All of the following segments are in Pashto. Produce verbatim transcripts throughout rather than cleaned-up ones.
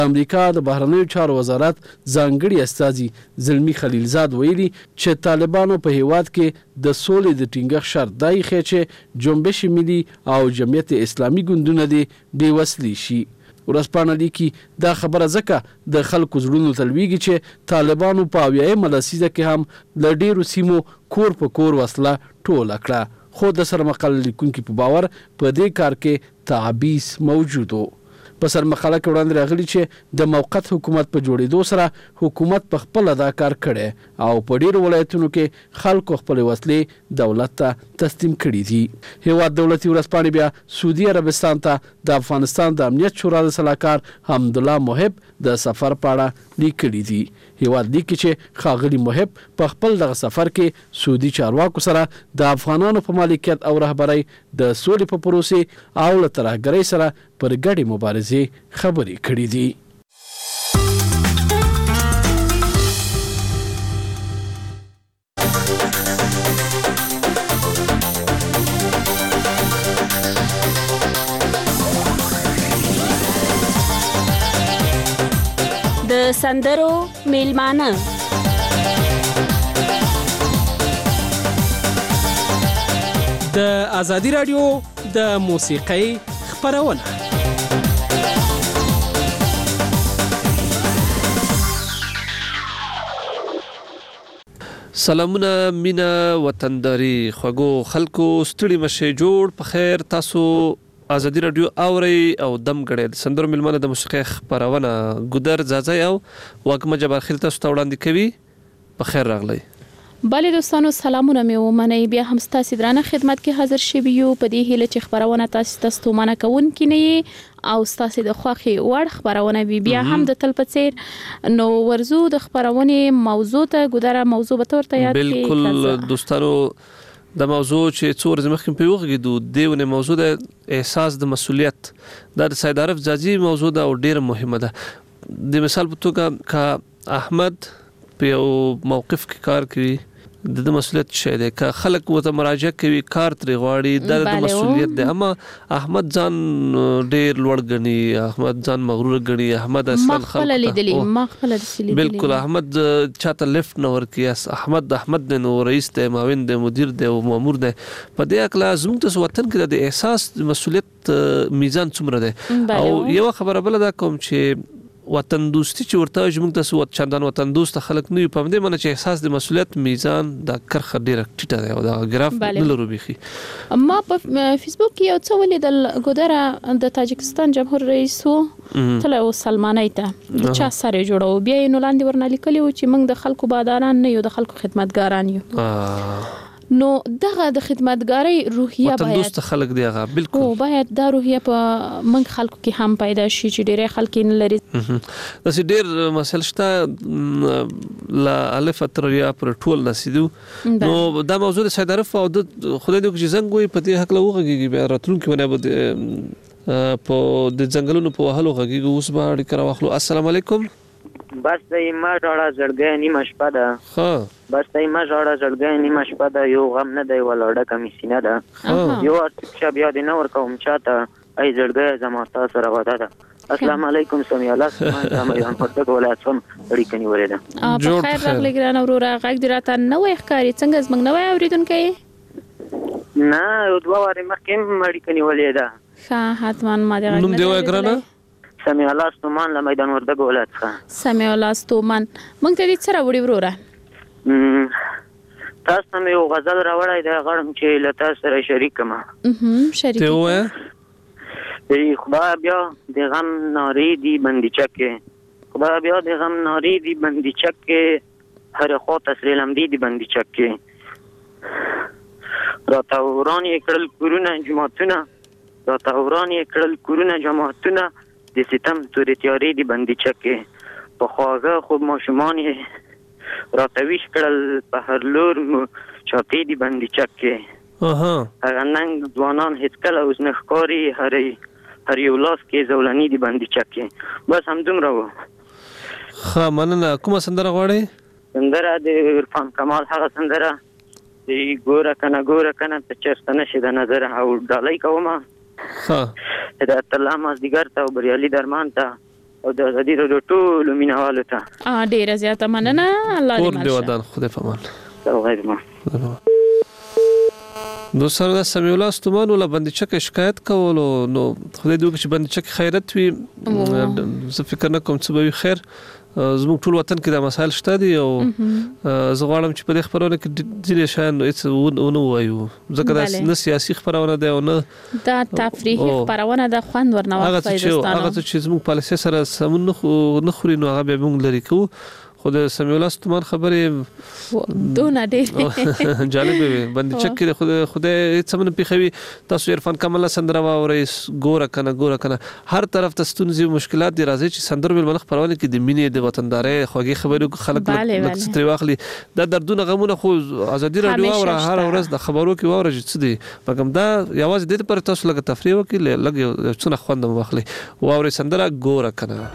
امریکا د بهرنیو چارو وزارت ځانګړي استازي زلمی خلیلزاد ویلي چې طالبانو په هیواد کې د سولې د ټینګښت شرط دا ایښی چې جنبش ملي او جمعیت اسلامي ګوندونه دې بې وسلې شي. ورځپاڼه لیکي دا خبره ځکه د خلکو زړونو ته لویږي چې طالبانو په اویایمه لسیزه کې هم له ډېرو سیمو کور په کور وسله ټوله کړه، خو د سرمقاله لیکونکي په باور په دې کار کې تعبیث موجود و. په سرمقاله کې وړاندې راغلي چې د موقت حکومت په جوړېدو سره حکومت په خپل دا کار کړی او په ډیرو ولایتونو کې خلکو خپل وسلې دولت ته تسلیم کړي دي. هیواد دولتي ورځپاڼې بیا سعودي عربستان ته د افغانستان د امنیت شورا د سلاکار حمدالله محب د سفر په اړه لیکلي دي. هیواد لیکي چې ښاغلي محب په خپل دغه سفر کې سعودي چارواکو سره د افغانانو په مالکیت او رهبرۍ د سولې په پروسې او له ترهګرۍ سره پر ګډې مبارزې خبرې کړې دي. د سندرو میلمانه د ازادي رادیو د موسیقۍ خپرونه. سلامونه مینا وطنداري خوږو خلکو ستړي مشه جوړ په خیر. تاسو ازادي رادیو اوري او دم غړې د سندرو ملمنه د موسیقۍ خبرونه ګودر زازای او واکمه جبر خیل تاسو ته وړاندې کوي. په خیر راغلی. بله دوستانو سلامونه مې ومنئ. بیا هم ستاسو درانه خدمت کې حاضر شوي یو په دې هیله چې خبرونه تاسو ته ستومانه کوونکې نه وي او ستاسو د خوښې وړ خبرونه وي. بیا هم د تل په څیر نو ورزو د خبرونې موضوع ته ګودره موضوع به تور ته یاد کړئ. بالکل دوستانو د موضوع چې څو ورځې مخکې په وغږېدو دیونه موضوع د احساس د مسؤلیت دا د سید عارف ځاځي موضوع ده او ډېره مهمه ده. د مثال په توګه که احمد په یو موقف کې کار کوي د د مسؤلیت شي دی، که خلک ورته مراجعه کوي کار ترې غواړي دا د مسؤلیت دی. اما احمد ځان ډېر لوړ ګڼي، احمد ځان مغرور ګڼي، احمد اصلا خپل لیدلی ما خپل لیدلی بالکل احمد چاته لیفت نه ورکي. احمد احمد دی نو رئیس دی، معاون دی، مدیر دی او مامور دی. په دې اکلا زموږ د وطن کې د احساس مسؤلیت میزان څومره دی. او یو خبره بل دا کوم چې وطن دوستی چې ورته موږ تاسو وت چندان وطن دوست خلک نه په دې معنی چې احساس د مسؤلیت میزان د کرخه ډیره ټیټه دی او دا ګراف نه لرو بيخي. ما په فیسبوک کې یو څه ولیدل ګودره د تاجکستان جمهور رئیس تل او سلمانای ته د چا سره جوړو بیا نو لاندې ورنه لیکلی و چې موږ د خلکو باداران نه یو د خلکو خدمتګاران یو. نو دغه د خدمتګاری روحیه باید دوست خلک دی هغه بالکل او باید دا روحیه په من خلکو کې هم پیدا شي چې ډېر خلک نه لري. دا سي ډېر مسل شته لا الف تر یا پر ټول نسیدو. نو دا موضوع د سید عارف او د خدای دې چې زنګ وي په دې حق له وغږیږي بیا راتلونکي ونه بده په د ځنګلونو په وهلو غږیږي. اوس به اړیکه راوخلو. السلام علیکم. بس دای ما جوړه زړګې نیمه شپه ده. ها بس دای ما جوړه زړګې نیمه شپه ده. یو غم نه دی ولاړه کمی سینه ده. یو چې بیا د نور کوم چاته ای زړګې زما تاسو را ودا ده. السلام علیکم سمي الله سبحانه مې ان پټه ولات سم اړیکه نیولې ده. په خیر راغلی ګران وروره. غږ دې راته نوې ښکاري څنګه زمنګ نوې اوریدونکو نه یو دوه واره مخکې اړیکه نیولې ده. ښه حتما ما دې نوم دی وګرانه سمي الله ستومان له میدان وردګ ولایت څخه. سمي الله ستومان مونږ ته دې سره وړي وروره تاسو مې یو غزل راوړی دی غواړم چې له تاسو سره شریک کړم. اها شریک ته وایه ای خدا بیا د غم ناری دی بندي چکه خدا بیا د غم ناری دی بندي چکه هر خو تسلیم دی دی بندي چکه را توران کړل کورونه جماعتونه را توران کړل کورونه جماعتونه د ستم تورې تیارې دی بندي چکه په خواږه خوب ماشومان راتویش کړل په هر لور چاپې دی بندي چکه اها هغه ننګ ځوانان هیڅ کله اوس نه ښکاري هر هر یو لاس کې زولنی دی بندي چکه. بس همدومره و. ښه مننه. کومه سندره غواړئ؟ سندره د عرفان کمال هغه سندره د ګوره کنه ګوره کنه ته چېرته نشي د نظر او ډالۍ کومه. ښه هدایت الله مازدیګر ته او بریالي درمان ته او د ازادي راډیو ټول مینوالو ته ا ډیره زیاته مننه. الله دې کور دې ودان. خدای په امان. غیر ما دوستانو د سمیع الله ستومان ولا بندچک شکایت کولو نو خدای دې وکړي چې بندچک خیرت وي. زه فکر نه کوم چې به خیر زموږ ټول وطن کې دا مسایل شته دي او زه غواړم چې په دې خبرونه کې ځینې شیان هېڅ ونه ووایو ځکه دا نه سیاسي خبرونه ده او نه دا تفریحي خبرونه ده. خوند ورنه واخلئ دوستانو. هغه چې زموږ پالیسي سره سمون نه خوري نو هغه به موږ لرې کوو. خو د سمیع الله ستومان خبرې دونه ډېرې جالبې وي. بندچک کې خدای خدای هېڅ هم نه پېښوي. تاسو عرفان کامل سندره واورئ ګوره کنه ګوره کنه هر طرف ته ستونزې او مشکلات دي. راځي چې سندرو مېلمنه خپرونه کې د مینې د وطندارۍ خوږې خبرې خلک لږ څه ترې واخلي. دا دردونه غمونه خو ازادي راډیو واوره هر ورځ د خبرو کې واوره چې څه دي مګم دا یوازې دې لپاره تاسو لږ تفریح وکړئ لږ یو څونه خوند هم واخلئ. واورئ سندره ګوره کنه.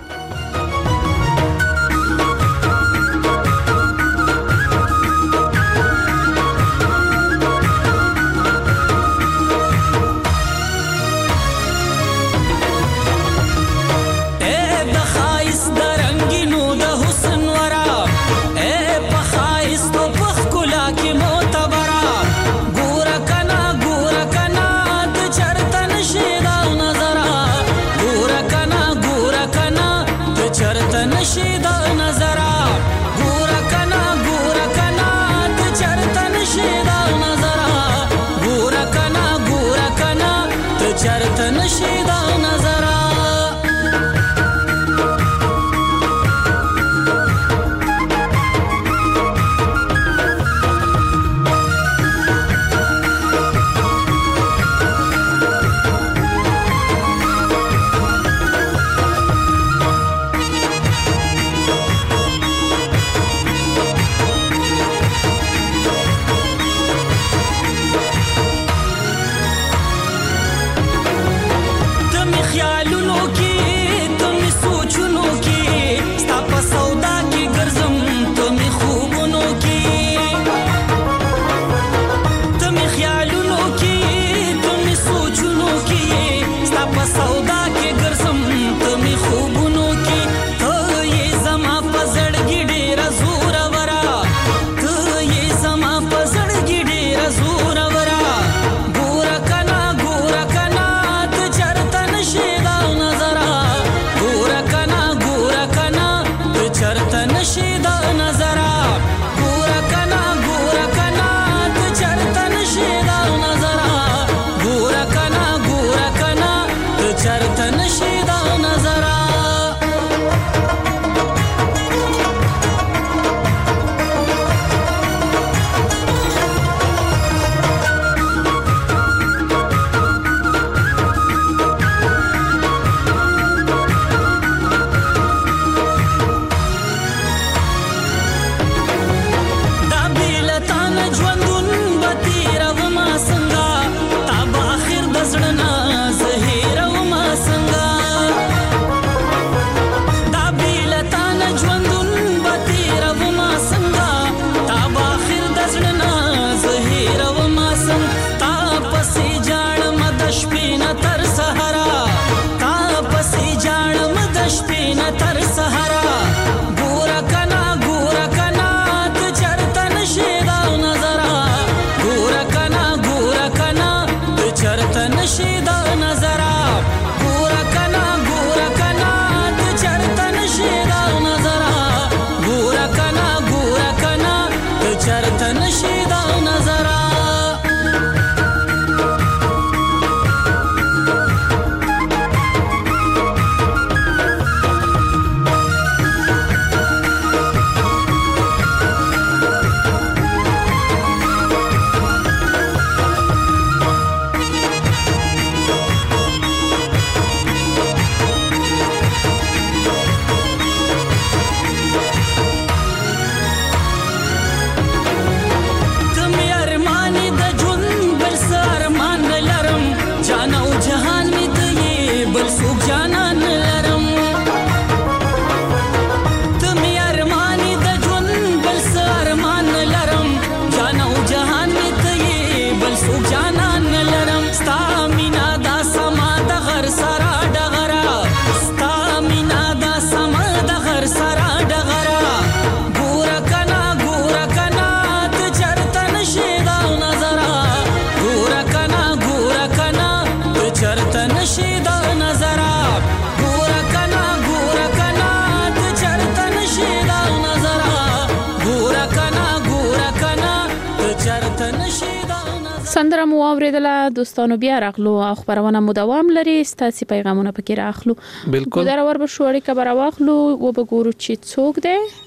سندره مو اوریدله دوستانو، بیا راغلو او خبرونه مو دوام لري، ستاسو پیغامونه پکې راخلو. بالکل ګودر ور به شو اړیکه به راواخلو و به ګورو چې څوک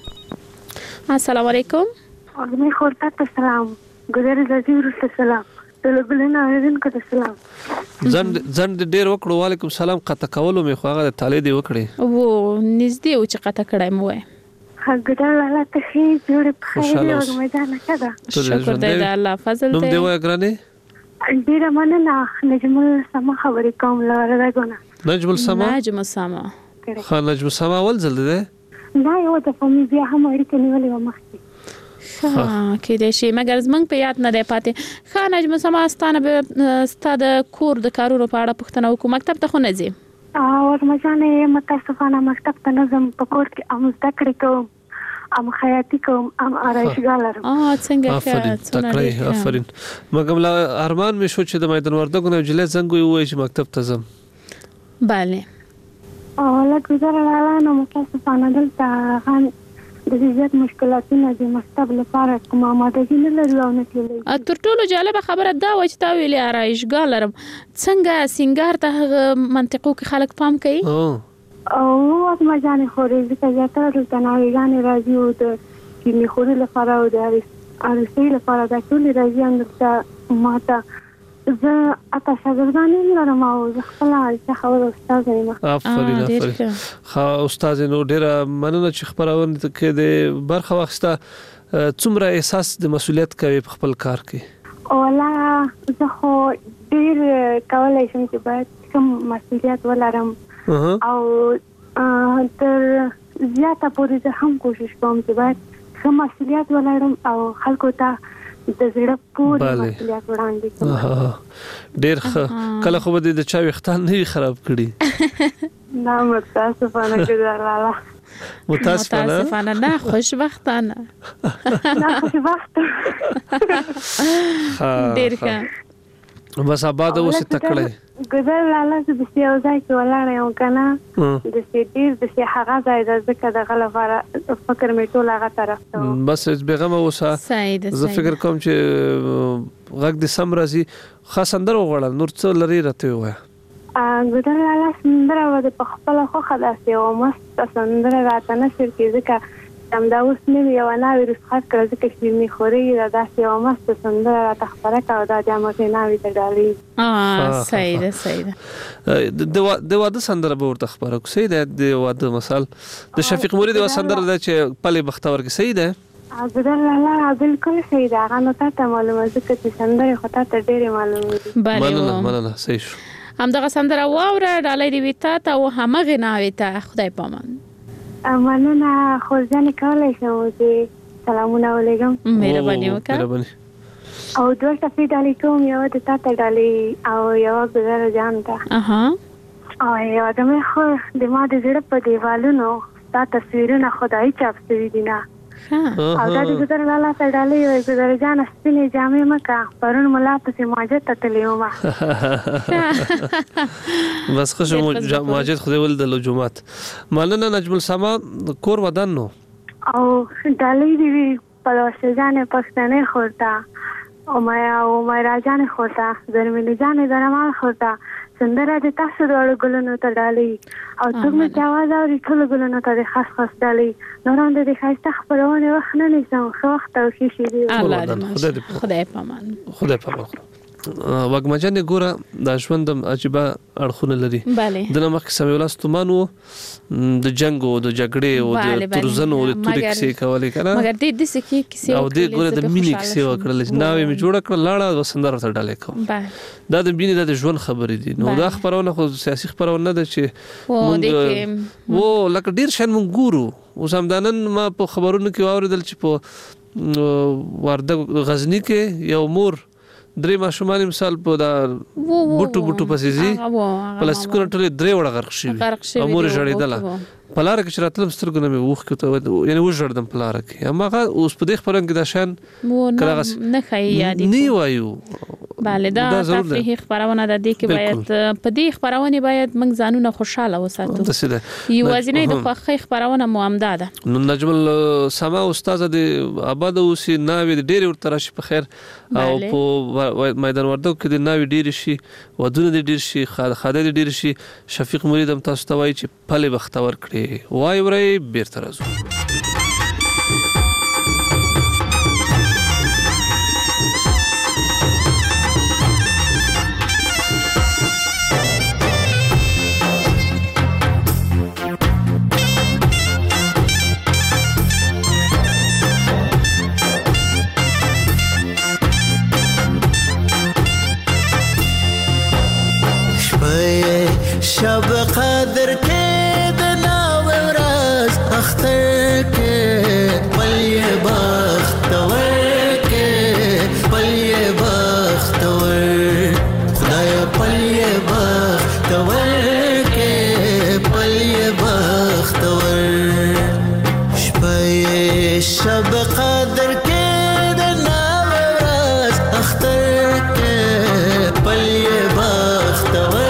دی. السلام علیکم. وعلیکم خورتات السلام. ګودر زازي ورسته سلام. دلګلنا اوریدونکو ته سلام. زند زند ډیر وکړو. وعلیکم السلام. قطه کولو مې خو هغه تاله دی وکړي و نږدې و چې قطه کړای مو وای. ګودر الله ته خیر جوړ په خیر او مزه کده. شکر دی د الله فضل نوم دی. دی وای ګرانه. ډیر مننه. نجم السما خبرې کوم لاره راغونه. نجم السما. نجم السما. خا نجم السما ول زل دی. نه یو د فامي بیا هم اړیکه نیولې و مخکې. ها کې د شي مګر زمنګ په یاد نه دی پاتې. خا نجم السما ستانه به ستاد کور د کارونو په اړه پوښتنه وکړم. مکتب ته خو نه ځي؟ او ورمجانه متاسفانه مکتب ته نه ځم. په کور کې ام زده کړې کوم، ام خیاطي کوم، ام آرایشګاه لرم. اه څنګه آفرین تکړه آفرین. مګم لا ارمان مې شو چې د میدان وردګو نه جلې زنګ وي چې مکتب ته ځم. bale او لا ګذر لاله نو متاسفانه دلته غن د زیات مشکلاتونه د مکتب لپاره کوم آمادګي نه لري او نه تللی. تر ټولو جالبه خبره دا و چې تا ویلې آرایشګاه لرم. څنګه سنگار ته منطقو کې خلک پام کوي؟ او وخت ما ځان خوري ځکه زیاتره د تناویګان راځي او د کیمي خوري لپاره او د ارسي لپاره د ټول راځي اندته ماته زه اته شاګردان لرم او زه خپل چې خبر استاد یم. آفرین آفرین. خا استاد نو ډیر مننه چې خبرونه کې د برخه واخسته. څومره احساس د مسولیت کوي په خپل کار کې؟ او لا زه خو ډیر کولای شم چې باید کوم مسولیت ولرم او تر زیاته پورې زه هم کوشش کوم چې باید کوم مسولیت ولرم او خلکو ته د زړه پورې مسولیت وړاندې کوم. ډیر کله خو به د چا وختان نه خراب کړي. نه متاسفانه ګذر لاله. متاسفانه متاسفانه نه خوشبختانه. نه خوشبخته. ډیر ښه. بس آباد اوسه تکړه. ګذر لاله چې د سیاو ځای کې ولاړ یم کنه د سیډیر د سی هغه ځای د ځکه د غلفاره فکر مې ټول هغه طرف ته. بس بیغمه اوسه. زه فکر کوم چې غږ د سم راځي. خاص اندر وغړل نور څه لري راته وای. ګذر لاله سندره و د خپل خو خلاصې او مست سندره راته نشر کې ځکه تم دا اوس مې یو ناوی رسخت کړ ځکه چې می خوري دا داسې او مست سندره راته خبره کاوه دا جامه کې ناوی ته ډالي. اه صحیح ده صحیح ده. د د واده سندره به ورته خبره کوي. صحیح ده. د واده مثال د شفیق مرید و سندره ده چې پلي بختور کې. صحیح ده. ګذر لاله بالکل صحیح ده. هغه نو ته معلومه ځکه چې سندره خو ته ډېرې معلومه دي. مننه مننه. صحیح شو. همدغه سندره واوره ډالۍ دی ویتا ته او همغه ناوی ته خدای پامان. مننه. خو ځان کولای شم چې سلامونه ولېږم. مهرباني وکړه. او دوه صفې ډالۍ کوم. یو د تا ته ډالۍ او یو ګذر جان ته. اها او یو د مې خو د ما د زړه په دیوالونو دا تصویرونه خدای چاپ شوي دي نه. او دا د ګذر لاله ته ډالۍ وي. ګذر جان سپینې جامې مکه پرون ملا پسې ماجد ته تللی وم. بس خوش ماجد خدای ول د لجومات. مننه نجم السما. کور ودان نو او ډالۍ دی وی په واسجان پښتنې خورتا او ما او ما راجان خورتا زرمنې جان درمان خورتا سندره د تاسو د ګلونو ته ډالۍ او څوک مې جواز او ټول ګلونو ته خاص خاص ډالۍ نوران د خاصه خبرونه وخت نه نشم خو وخت او شي شي دی. خدای پامان. خدای پامان. وګمجن ګوره د ژوند عجيبه اړخونه لري. د نمک سمې ولا ستومانو د جنگ او د جګړې او د ترزنو او د تورې کیسې کولې کنه. مګر دې د سکه کیسې او دې ګوره د مینې کیسې وکړل چې ناوې می جوړ کړل لاړه او سندره ته ډالې کوم. دا د مینې د ژوند خبرې دي. نو دا خبرونه خو سیاسي خبرونه ده چې مونږ وو لکه ډیر شان مونږ ګورو. اوس همدانن ما په خبرونو کې واوریدل چې په وردګ غزنی کې یو مور درې ماشومان مثال په دا بوټو بوټو پسې زی پلاستیکونه ټول درې وړه غرق شي. امور جوړېدله پلار کې راتلم سترګو نه مې وښ کته یعنی وژړدم پلار کې اما هغه اوس په دې خبرن کې دا شان کړه نه خای یادې نی وایو bale دا تفریحي خبرونه د دې کې باید په دې خبرونه باید موږ ځانونه خوشاله وساتو یوازینی د خوخي خبرونه مو امدا ده نو نجم السما استاد د آباد اوسې ناوې د ډېر ورته راشي په خیر او په میدان وردګو کې د ناوې ډېر شي ودونه د ډېر شي خاده د ډېر شي شفیق مرید هم تاسو ته وایي چې پلي بختور کړي وای ورای بیرته راځو شب قدر کې د ناو ورځ اختر کې پلي بختور کې پلي بختور خدای پلي بختور کې پلي بختور شپه شب قدر کې د ناو ورځ اختر کې پلي بختور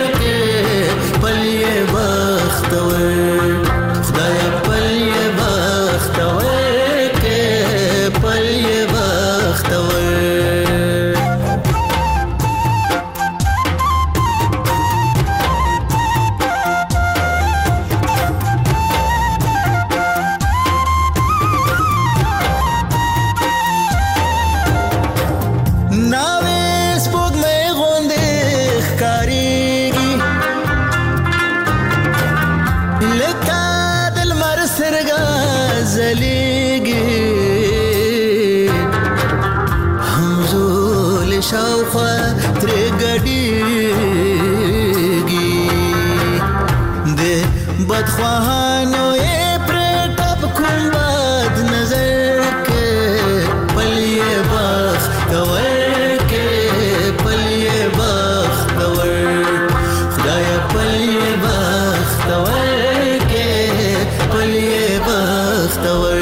بدخواهانو یې پرې ټپ کوم بد نظر کې پلي بختور کې پلي بختور خدای پلي بختور کې پلي بختور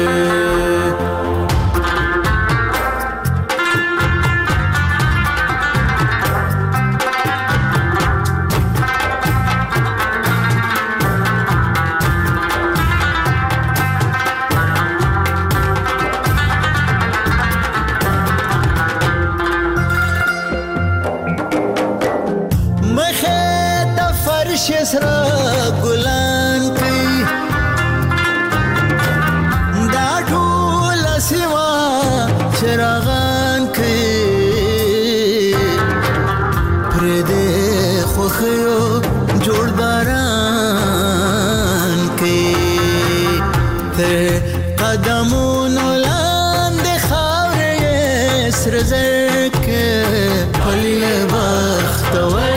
سرا ګلان کوي دا ټول سیوا چراغان کوي پر دې خوخيو جوړ باران کوي تر قدمونو لاندې خاورې سر زکه پلي بختور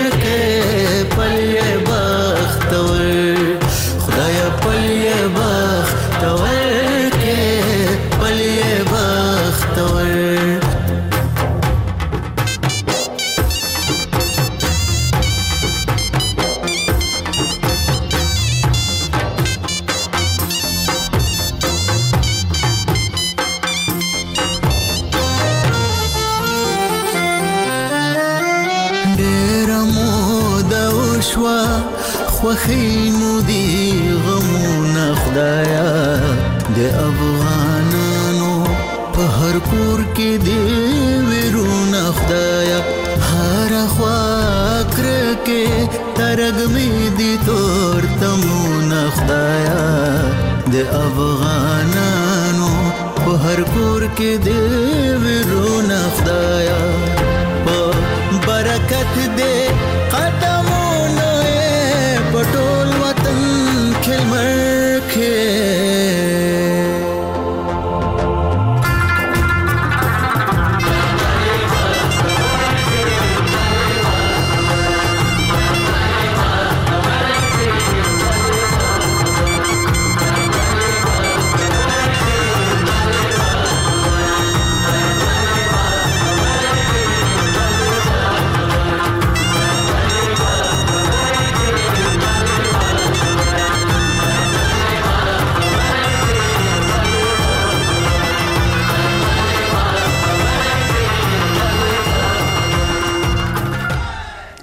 خوخینو دی غمونه خدایا د افغانانو په هر کور کې دی ورونه خدایا هر خوا کرکه ترګ می دی تور تمونه خدایا د افغانانو په هر کور کې دی ورونه خدایا په برکت دی قدمونه پټول وطن کلمر کې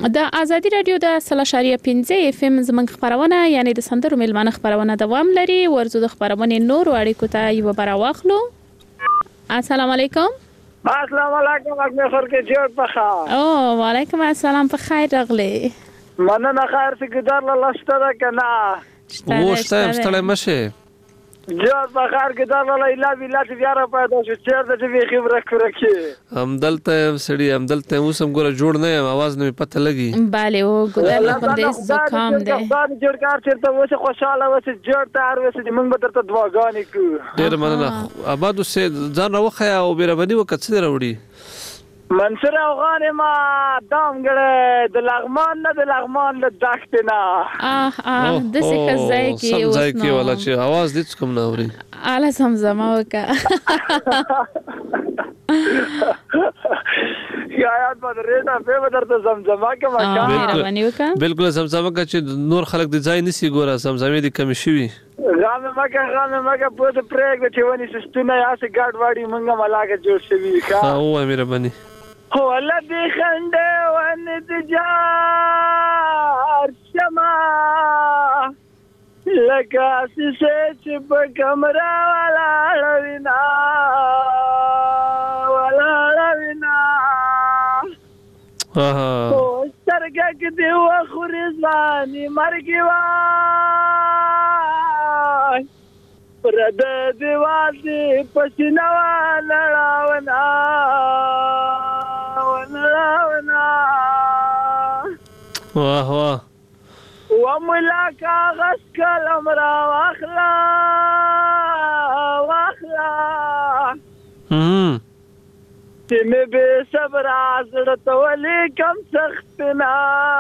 د ازادي رادیو د سل اشاریه پنځه اف ام زمنګ خبرونه یعنی د سندرو ملمنه خبرونه دوام لري. ورزو د خبرونه نور اړیکو ته یو بار واخلو. السلام علیکم. السلام علیکم اګه خر کې جوړ پخا. او وعلیکم السلام په خیر راغلی. مننه خیر سګدار له ستاره کنا. وښته ستړی مشه. جوړ بخار کې دا له اله ویلا چې بیا را پیدا شو چیرته چې وی خبره کړه کې هم دلته سړی هم دلته اوسم ګوره جوړ نه یم आवाज نه پته لګي. bale او ګدر له پردیس زکام دی. دا جوړ کار چیرته وسه خوشاله وسه جوړ تار وسه موږ به درته دعاګانې کوو. ډیر مننه. آباد اوسه ځان راوخه او بیربني وکړه څه راوړي. منصور افغان ما دام ګړه د لغمان نه د لغمان له دښت نه اه اه د څه ځای کې اوس ځای کې ولا چې आवाज دې کوم نه اوري اله سمزما وکا یاد بدرې دا په بدرته زمزما کې ما بالکل زمزما کا چې نور خلک د ځای نسی ګوره زمزمې دي کم شوي غامه مګه غامه مګه په دې پرېګ چې ونی سستونه یاسه ګاډ واړی منګه ملاګه جوړ شوی کا او امیر بني هو الذي خنده وانتجار شما لك اساس بكاميرا ولا لوينا ولا لوينا اها هو سرګه دی وخرزاني مرګي وای پرد دیوال دی پسینا لړاونا ونړاونا واه واه وملا کاغذ کلم را واخلا واخلا هم چې مې به صبر زړه ته ولیکم سختنا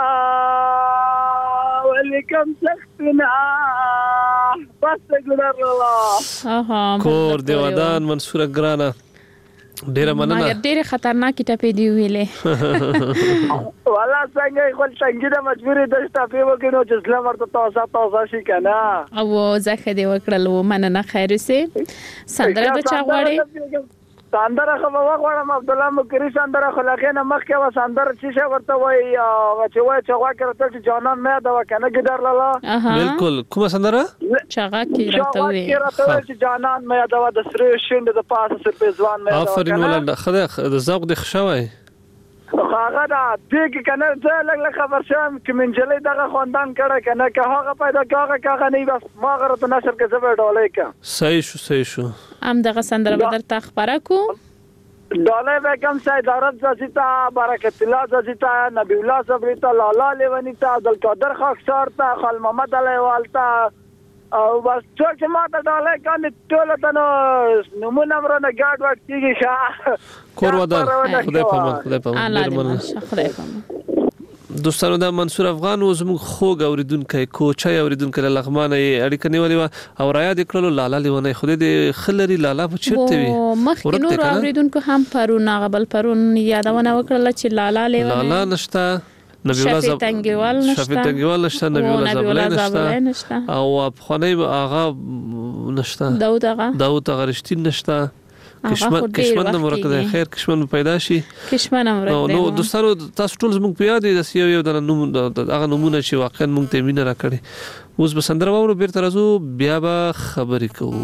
ولیکم سختنا بس ګلر اها کور دیوادان منصور ګرانا ډیره مننه مګر ډیره خطرناکه ټپې دی ویلې والا څنګه خپل څنګه د مجبورې د ټپې وکړو چې اسلام ورته تاسو تاسو شي کنه او زخه دی وکړل مننه خیر سي سندره د چا غواړي ساندره خو وغواړم عبد الله مکری ساندره خلاقینه مخکې و ساندره چې څه ورته وای چې وای چې وا کړته چې جانان مې دا وکنه ګدار لاله بالکل کومه ساندره چاغه کې راته وای چې جانان مې دا د سره شوند د پاسه سر په ځوان مې دا افرین ولا خدای د ذوق د خشوي هغه دا دغه کنه زه لګ لګ خبر شم چې منجلې دغه خواندان کړه کنه که هغه پیدا کاغه کاغه نه بس ما غره ته نشر کې زبر ډولې کا صحیح شو صحیح شو ام دغه سندره بدر تا خبره کو ډولې بیگم سید عرب زیتا برکت الله زیتا نبی الله صبریتا لالا لیونیتا عبدالقادر خاکسار تا خال محمد علی والتا او بس څوک چې ما ته ډالۍ کاندي ټول ته نو نمونه مرنه ګاډ وکتیږي ښه کور ودان خدای په من خدای په من خدای په من دوستانو دا منصور افغان و زموږ خوږ اوریدونکی کوچای اوریدونکی له لغمانه اړیکه نیولې وه او را یاد کړلو لالا لیونی خدای دې ښه لري لالا به چېرته وي مخکې نورو اوریدونکو هم پرون هغه بل پرون یادونه وکړله چې لالا لیونی لالا نشته نبی الله شفیع تنگیوال نشته شفیع تنگیوال نشته نبی الله زابلای نشته او افغانی آغا نشته داود آغا داود آغا رشتین نشته کشمن کشمن مرکز خیر کشمن پیدا شي کشمن مرکز نو دوستانو تاسو ټول زموږ په یاد دي د یو یو د نوم هغه نمونه چې واقعا موږ ته مینه راکړي اوس به سندره واورو بیرته راځو بیا به خبرې کوو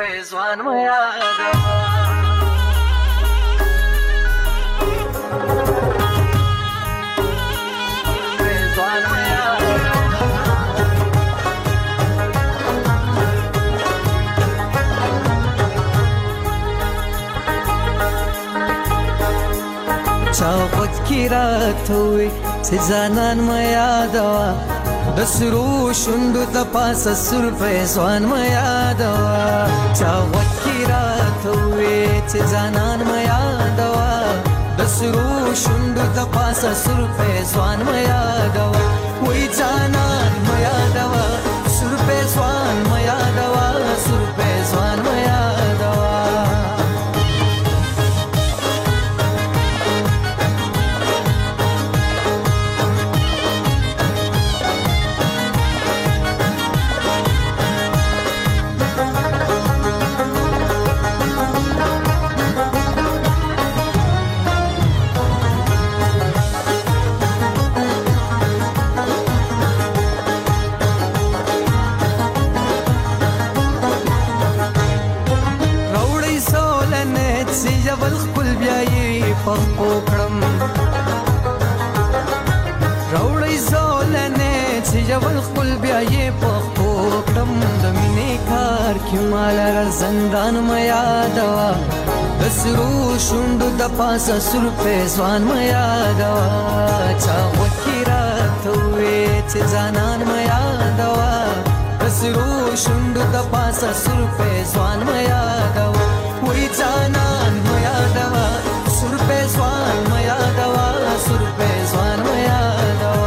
چاوت کی رات ہوئی سے زانان میادوا دسرو شندو تپاس سر فیضوان میادوا چاوت کی رات ہوئی سے زانان میادوا دسرو شندو تپاس سر فیضوان میادوا وی زانان میادوا سر فیضوان میادوا سر فیضوان میادوا پخپو کړم راوړی زولنې چې جول خپل بیا یې پخپو کړم د مینې کار کې مال را زندان مې یادوا د سرو شونډو د پاسه سر په ځوان مې یادوا چا وکړه ته وې چې ځانان مې یادوا د سرو شونډو د پاسه سر په ځوان مې یادوا وې ځانان مې یادوا سر په ځوان مې یادوا سر په ځوان مې یادوا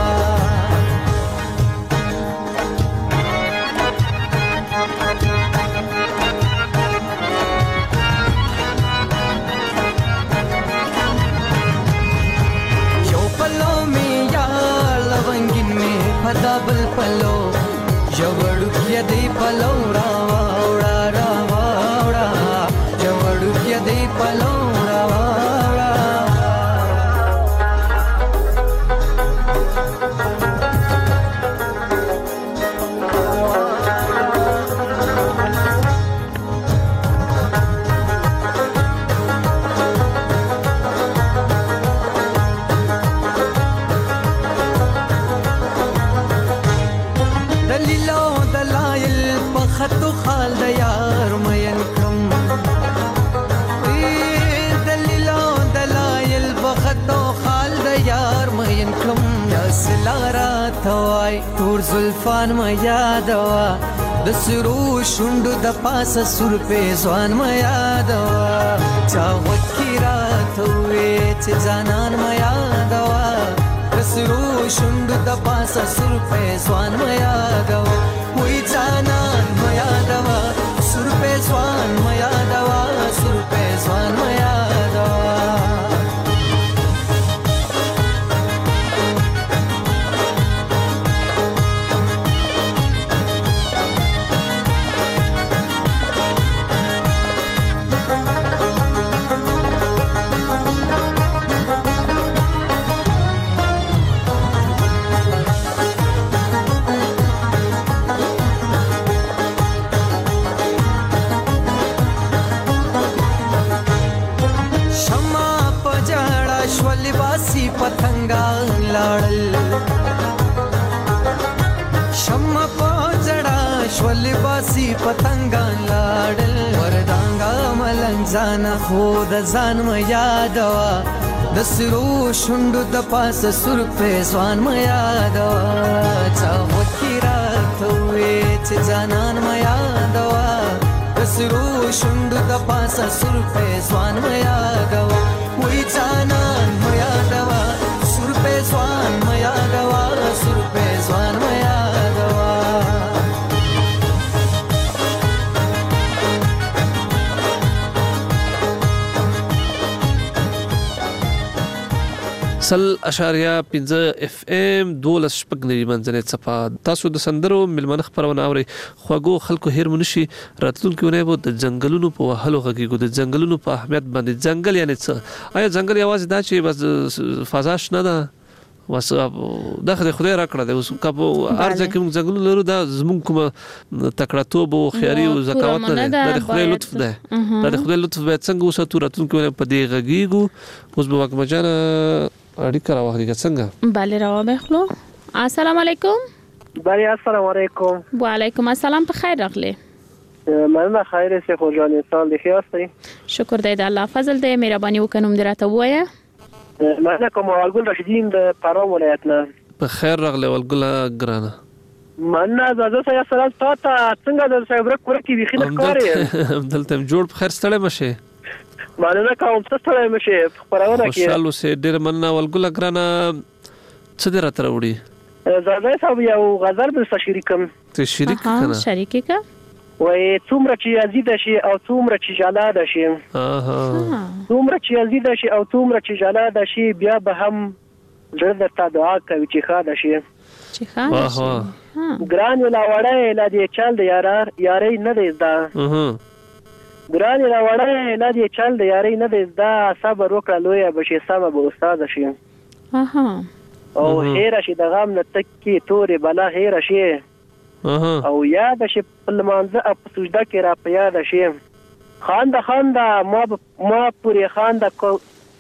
پدابل پلو جوړو کې دی پلو را وړا را وړا جوړو کې دی پلو را وړا خطو خال د یار مین کم دلیلو دلایل بخطو خال د یار مین کم یاسلارا توای تور زلفان ما یادوا د سرو شوندو د پاسه سر په ځوان ما یادوا چا وکیرا توې چې ځانان ما یادوا د سرو شوندو د پاسه سر په ځوان ما یادوا وې ځانان ما یادوا سر په ځوان ما یادوا سر په ځوان ما یادوا پتنګان لاړل شمع پوجړه شول باسي پتنګان لاړل وردانګا ملنګ ځان خو د ځان م یادوا د سرو شوندو د پاسه سر په ځوان م یادوا چا وکیرا ته چې ځانان م یادوا د سرو شوندو د پاسه سر په ځوان م یادوا وې ځانان م یادوا سر په ځوان م یادوا سر په ځوان م یادوا سل اشاریه پنځه اف ام دولس شپږ نوي منځنۍ څپه تاسو د سندرو ملمنه خبرونه اورئ خواږو خلکو هیر منشي راتلونکي ونه به د ځنګلونو په وهلو غږیږو د ځنګلونو په اهمیت باندې ځنګل یعنی څه آیا ځنګل یوازې دا چې بس فضا شنه ده وس دغه خدای را کړی دی اوس کبو ارزه کې موږ ځنګلونه لرو دا زموږ کوم تکړه توب او خیاري او زکاوت نه ده د خدای لطف ده د خدای لطف به څنګه وساتو راتلونکي ونه په دې غږیږو اوس به وکه مجانه اړیکه راوړي څنګه bale راو بخلو السلام علیکم بله السلام علیکم و علیکم السلام په خیر راغلی مننه خیر سي خو جان انسان دی خیاستي شکر دی د الله فضل دی مهرباني وکړم دراته وایه مننه کوم ولګل رشیدین د پرام ولایت نه په خیر راغلی ولګل ګرانه مننه زړه سره سلام تاسو څنګه د صبر کور کې ویخي نه کاری دلته جوړ په خیر ستړی مشه مننه کوم څه ستړی مشه خبرونه کې خوشاله سه ډیر مننه ولګل ګرانه څه درته راوړي زړه صاحب یو غزل بل شریکم ته شریک کنه شریکی کا وای څومره چې ازید شي او څومره چې جلاد شي اها څومره چې ازید شي او څومره چې جلاد شي بیا به هم زړه درته دعا کوي چې خاله شي چې خاله شي ګران ولا وړه لا دې چل د یارار یاري نه دی دا اها ګران ولا وړه لا دې چل د یاري نه دی دا صبر وکړه لوی بشي سم به استاد شي اها او هیر شي د غم نه تکي تورې بلا هیر شي او یاد شي په لمانځه او په سجده کې را په یاد شي خانده خانده ما ما پوری خانده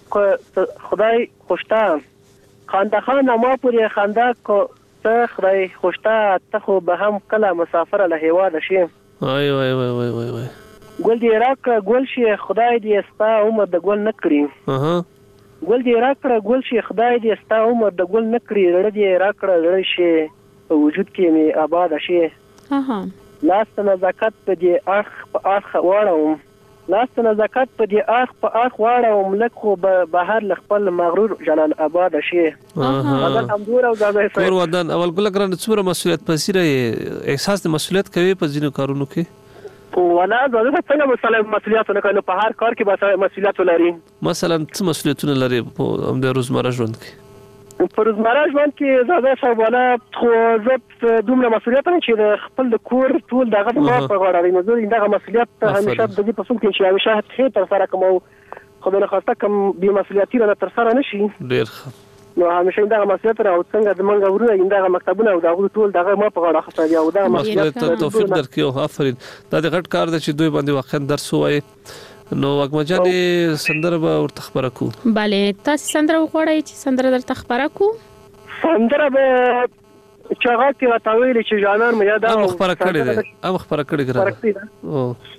خدای خوشته خنده خان ما پورې خنده کو ته خدای خوشته ته خو به هم کله مسافر له هیواد شي وای وای وای وای وای وای ګل دې راکړه ګل شي خدای دې ستا عمر د ګل نه کړی اها ګل دې راکړه ګل شي خدای دې ستا عمر د ګل نه کړی رړ دې راکړه رړ شي په وجود کې می آباد شي اها لاس نزاکت په دې اخ په اخ واړم لاس نزاکت په دې اخ په اخ واړم لکه خو به بهر خپل مغرور جلال آباد شي اها همدور او ځای ور ودان اول ګل ګران څوره مسؤلیت پسیره احساس د مسؤلیت کوي په ځینو کارونو کې ولا زه څنګه مثلا مسؤلیت نه کوم په هر کار کې به مسؤلیت لري مثلا څه مسؤلیتونه لري په هم د روزمره ژوند کې په روزمره ژوند کې زاده صاحب ولا خو زه دومره مسؤلیت نه چې د خپل د کور ټول دغه په غاړه لري نو زه دغه مسؤلیت همیشه د دې په څوک کې چې همیشه ته تر سره کوم خو نه خاصه کوم بي مسؤلیتي نه تر سره نشي ډیر نو همیشه دغه مسؤلیت را او څنګه د منګه ورونه دغه مکتبونه او دغه ټول دغه ما په غاړه خسته دی او دغه مسؤلیت توفیق درکې او افرین دا د غټ کار دی چې دوی باندې واقعا درس وایي نو وګمجانې سندره به ورته خبره کو bale تاسو سندره وغواړئ چې سندره درته خبره کو سندره به چاغه کې راټاویل چې جانان مې یاد او خبره کړې ده او خبره کړې ګره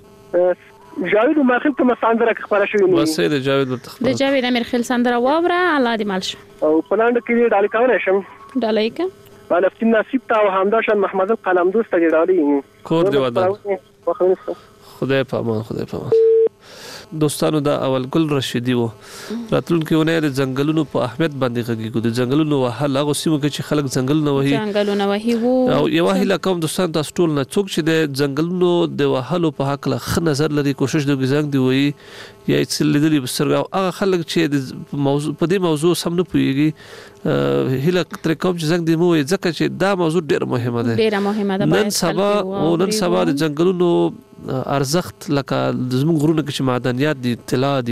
او جاوید ماخیل کوم سندره خبره شوې نه بس د جاوید ورته خبره د جاوید امیر خیل سندره واوره الله دې مالش او پلاند کې ډالې کولای شم ډالې کې بالا فتن نصیب تا او همداشان محمد قلم دوست ته ډالې کور دی ودان خدای په امان خدای په امان دوستانو دا اول ګل رشیدی وو راتلونکي ونه د ځنګلونو په اهمیت باندې غږیږي د ځنګلونو وهل هغه سیمه کې چې خلک ځنګلونه وهي ځنګلونه وهي وو او یو هله کوم دوستان تاسو ټول نه څوک چې د ځنګلونو د وهلو په حق له خ نظر لري کوشش د ځنګ دی وي یا چې لیدلې بسرګ هغه خلک چې د موضوع په دې موضوع سم نه پويږي هله تر کوم چې ځنګ دی مو ځکه چې دا موضوع ډیر مهمه ده ډیر مهمه ده نن سبا او نن سبا د ځنګلونو ارزښت لکه د زموږ غرونه کې چې معدنیات دي طلا دي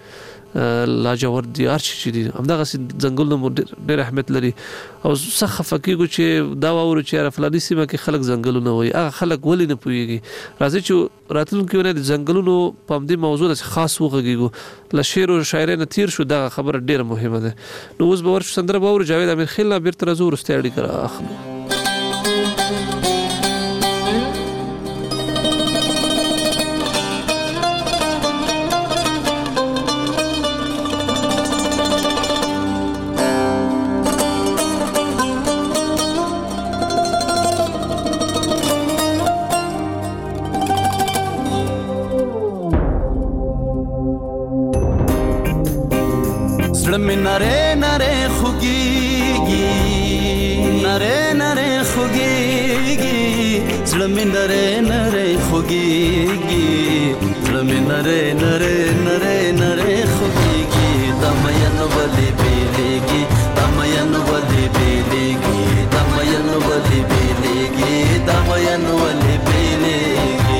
لاجورد دي ارچ چې دي همدغه ځنګلونو ډېر اهمیت لري او څخه فکیږي چې دا وورو چې فلاني سیمه کې خلک ځنګلونه وي هغه خلک ولې نه پويږي راځي چې راتلونکي ونه د ځنګلونو په دې موضوع د خاص وغږیږو ل شعر او شاعري نه تیر شو دا خبره ډېر مهمه ده نو اوس به ورش سندره باور جاوید امیر خیل بیرته رزور استعداد کړه اخلو نره نره خوگیگی نره نره خوگیگی زلم نره نره خوگیگی زلم نره نره نره نره خوگیگی دمین ولی بیلیگی دمین ولی بیلیگی دمین ولی بیلیگی دمین ولی بیلیگی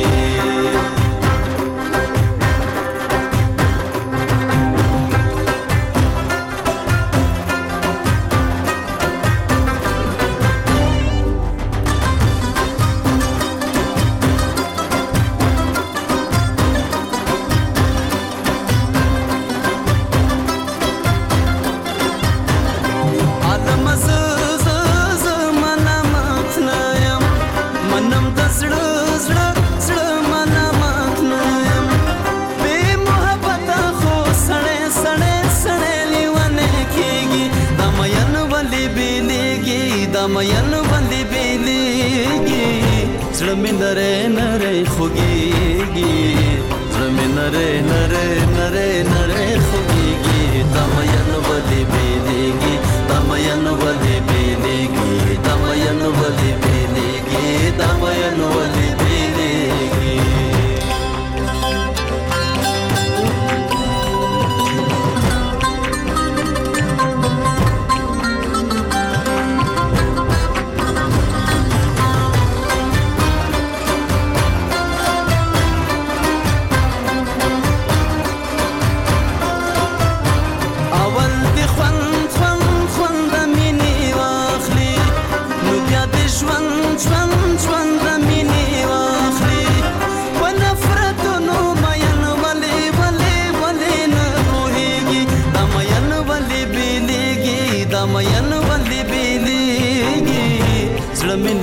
دمین ولی بیلیگی زلم نره نره خوگیگی زلم نره نره نره نره خوگیگی دمین ولی بیلیگی دمین ولی بیلیگی دمین ولی بیلیگی دمین ولی بیلیگی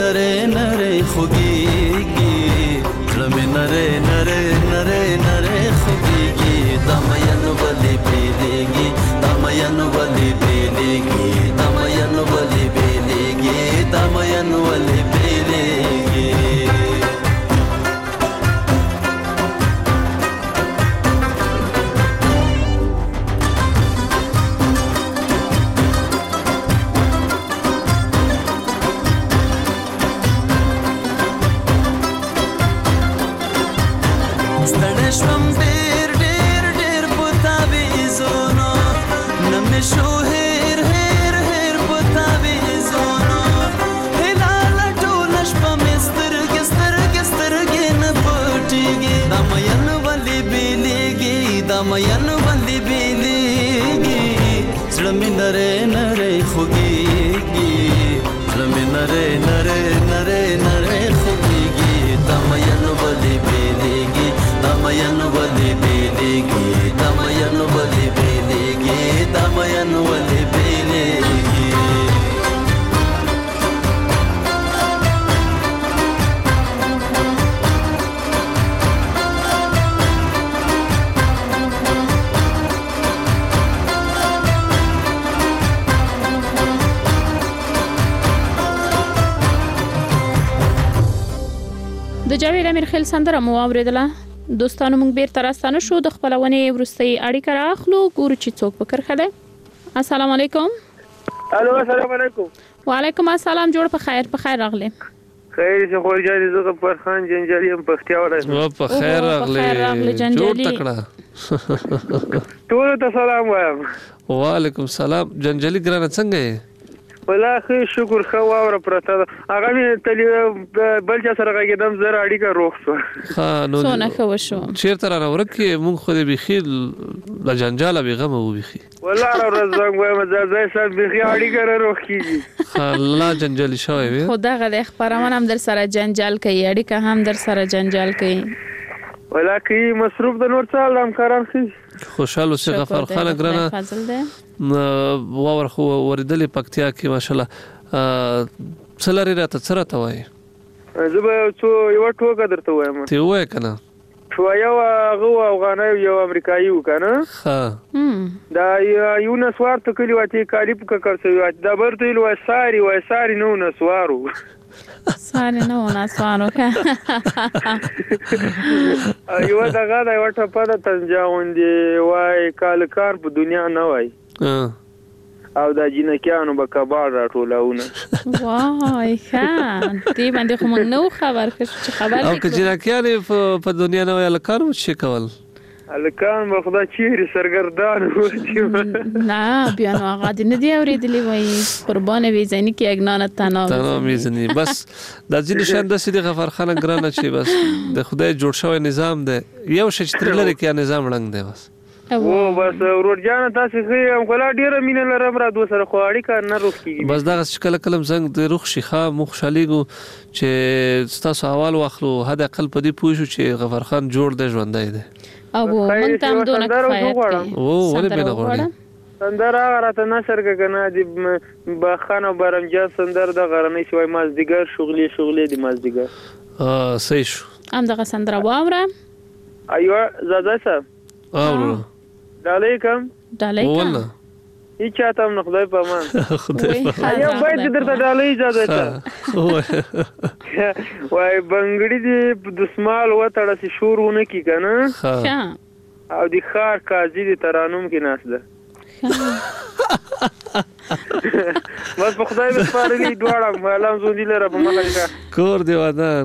نره نره خوږیږي زړه مې نره نره نره نره خوږیږي دا مین ولې بیلیږي دا مین ولې بیلیږي دا مین ولې بیلیږي دا مین ولې بیلیږي شوم ډېر ډېر ډېر پتا ویزونو نمې شو هېر هېر هېر پتا ویزونو هلال ټول شپه مې سترګې سترګې سترګې نه پټېږي دا مین ولې بیلیږي دا مین ولې بیلیږي زړه مې نری نری خوږیږي زړه مې نری نری نری نری خوږیږي دا مین ولې بیلیږي دا مین ولې بیلیږي دا مین ولې بیلیږي دا مین ولې بیلیږي د جاوید امیر خیل سندره مو اوریدله دوستانو موږ بیرته راستانه شو د خپلونې ورستۍ اړیکه راخلو ګورو چې څوک په کرخه ده السلام علیکم الو السلام علیکم وعلیکم السلام جوړ په خیر په خیر راغله خیر شه خو جاري زغه پر خان جنجالي هم پختیا وړه او په خیر راغله جوړ تکړه ټول ته سلام وایم وعلیکم السلام جنجالي ګرانه څنګه والله شکر خو اور پرته هغه مې تل بل چا سره غږیدم زره اړیکه روغ شو ها نو سونه خو شو چیرته را ورکه مونږ خو دې بخیل د جنجال به غم وو بخي والله ورځ زنګ وایم زای سات بخي اړیکه روغ کیږي الله جنجال شوی وي خدای غد خبرونه هم در سره جنجال کوي اړیکه هم در سره جنجال کوي ولکه مصروف د نور څه همکاران خي خوشاله اوسه غفار خان ګرانه فضل ده واور خو وردلې پکتیا کې ماشالله څلری راته سره ته وای زه به څو یو ټوکه درته وایم ته وای کنه شو یو هغه افغاني یو امریکایي وکنه ها دا یو نسوار ته کلی واته کالیپ کړسوي دا برته وای ساری وای ساری نو نسوارو ساری نو نسوارو یو دا غدا یو ټپه د تنجاوندې وای کالکار په دنیا نه وای او دا جنکیانو به کبار راټولاونه وای خان دې باندې خو موږ نو خبر چې خبر او که جنکیانو په دنیا نه وای لکار مو شي کول الکان مخدا چیرې سرګردان ورته نه بیا نو هغه دې نه دی اورېدلې وای قربان وي ځنی کې اګنانه تنام تنام میزنی بس د ځینې شان د سړي غفر خان ګرانه چې بس د خدای جوړ شوی نظام دی یو شې تر لري کې نظام رنګ دی بس او بس ورجانه تاسو خې هم کلا ډیره مینه لرم را دوه سره خواړی کار نه روخ کیږي بس دا شکل کلم زنګ د روخ شيخه مخشاليګو چې تاسو احوال واخلو هدا قل په دې پوښو چې غفر خان جوړ دی ژوندای دی او مونږ ته هم دونه کفایت کوي او ولې به نه غواړي سندر هغه راته نشر کنه دی بخانه برمجا سندر د غرنې شوی مازدیګر شغلې شغلې دی مازدیګر ا صحیح شو ام دغه سندر واوره ایوه زاده صاحب اوره علیکم علیکم والله هیڅ چاته هم خدای په امان خدای په امان ایو باید درته ډالۍ اجازه ته وای بنګړي دی دسمال وټړه سي شورونه کی کنه او د خار قاضي دی ترانوم کې ناس ده بس په خدای په فارلی دواړه مالام زوندی لره په مخه کور دی ودان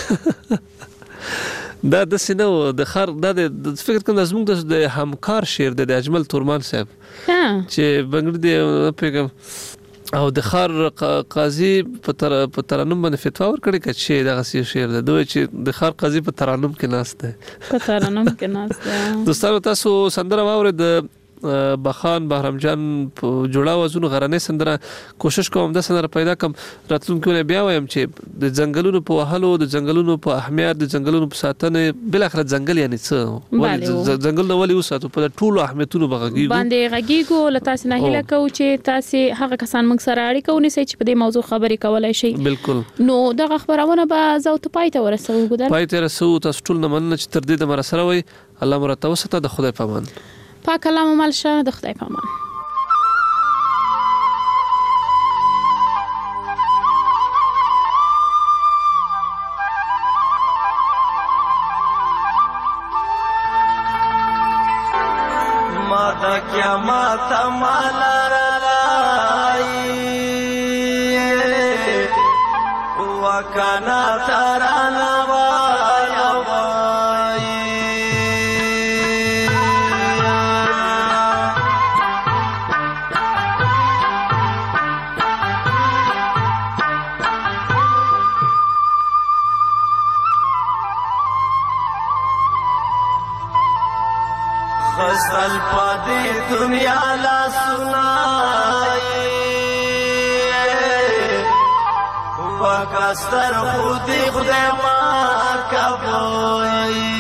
دا د سينو د خر د فکر کوم زموږ د همکار شعر د اجمل تورمان صاحب چې بنګړي دی پیغام او د خر قاضي په ترانوم باندې فتوا ورکړي چې دغه شعر ده دوی چې د خر قاضي په ترانوم کې ناس ده په ترانوم کې ناس ده دوستانو تاسو سندره واورید بخان بهرام جان په جوړا وزونو غرنۍ سندره کوشش کوم د سندره پیدا کم راتلونکو نه بیا وایم چې د ځنګلونو په وهلو د ځنګلونو په اهمیت د ځنګلونو په ساتنه بل اخر ځنګل یعنی څه ولې ځنګل نو ولې وساتو په ټولو اهمیتونو بغږیږو باندې غږیږو لته سنه هله کو چې تاسو هغه کسان موږ سره اړیکه ونیسئ چې په دې موضوع خبرې کولای شي بالکل نو دغه خبرونه به زو ته پایته ورسو ګدر پایته رسو تاسو ټول نه مننه چې تر دې د مرسره وي الله مرتبه وسته د خدای پامان پاک کلام عمل شه د خدای پامان ما د قیامت مالای وکنا ترانا خسل پدې دنیا لا سنای وکستر خودی خدای ما کبوی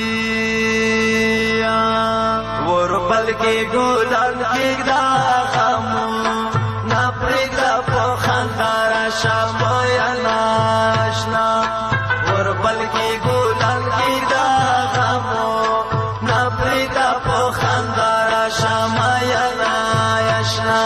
ور بل کې ګلان کې دا خمو نا پرګا په خندار شمایا ناشنا ور بل کې ګلان کې دا خمو نا پرګا په خندار شمایا ناشنا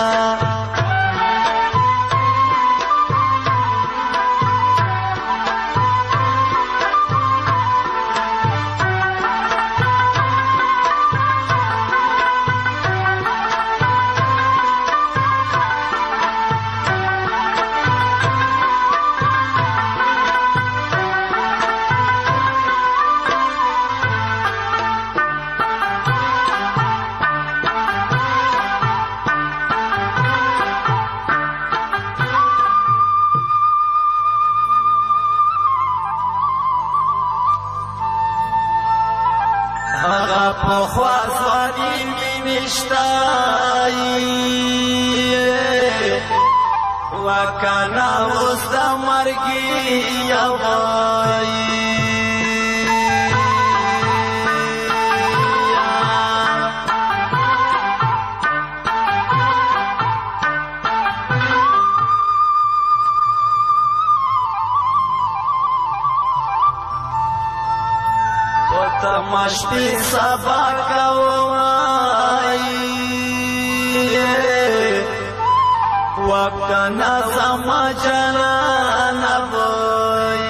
پخوازوانی می نشتایی وکانا اوس د مرګي یوای مشتی سبا کوای وکنا زما جنان وای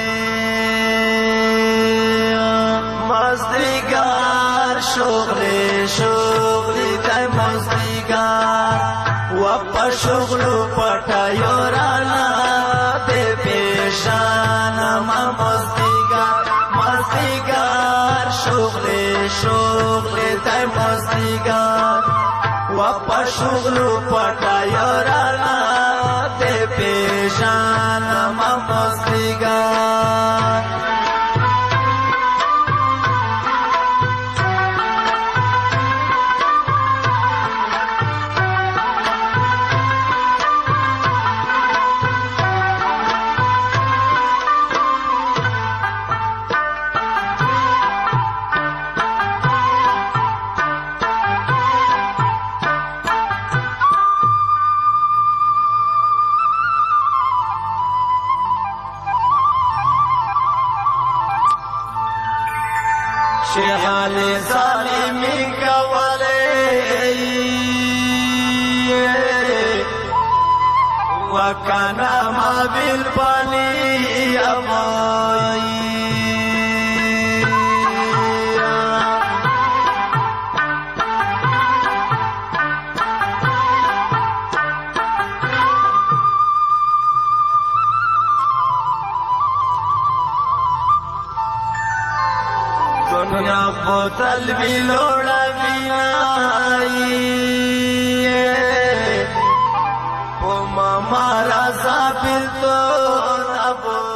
مزدیگار شغل شغل دای مزدیگار و په شغل پټایو رانا دې پېښان ما مزدیگار مزدیگار شغل شغل دای مزدیگار و په شغل پټایو رانا دې پېښان ما مزدیگار شیحال ظالمی کولی وکانا ما بالبانی امائی دنیا بوتل بھی لوڑا بینائی او ماما رازا بل تو نبو